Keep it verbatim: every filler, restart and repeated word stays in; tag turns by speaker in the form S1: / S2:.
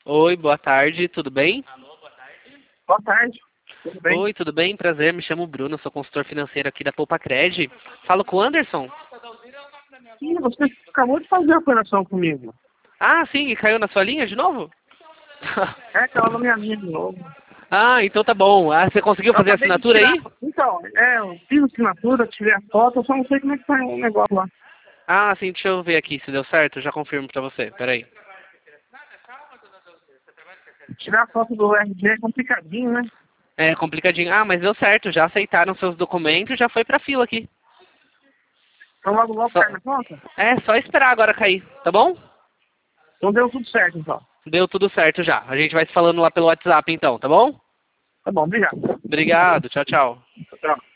S1: Oi, boa tarde, tudo bem?
S2: Boa tarde. Tudo bem?
S1: Oi, tudo bem? Prazer, me chamo Bruno, sou consultor financeiro aqui da Poupa Cred. Falo com o Anderson?
S2: Sim, você acabou de fazer a operação comigo.
S1: Ah, sim, e caiu na sua linha de novo?
S2: É, caiu na minha linha de novo.
S1: Ah, então tá bom. Ah, você conseguiu
S2: Eu
S1: fazer a
S2: acabei de
S1: assinatura
S2: tirar...
S1: aí?
S2: Então, é, eu fiz a assinatura, tirei a foto, eu só não sei como é que tá o negócio lá.
S1: Ah, sim, deixa eu ver aqui se deu certo, eu já confirmo pra você, peraí.
S2: Tirar a foto do R G é complicadinho, né?
S1: É complicadinho. Ah, mas deu certo, já aceitaram seus documentos, já foi pra fila aqui.
S2: Então logo logo
S1: Só...
S2: cai na conta?
S1: É, só esperar agora cair, tá bom?
S2: Então deu tudo certo, então.
S1: Deu tudo certo já. A gente vai se falando lá pelo WhatsApp então, tá bom?
S2: Tá bom, obrigado.
S1: Obrigado, tchau, tchau.
S2: Tchau.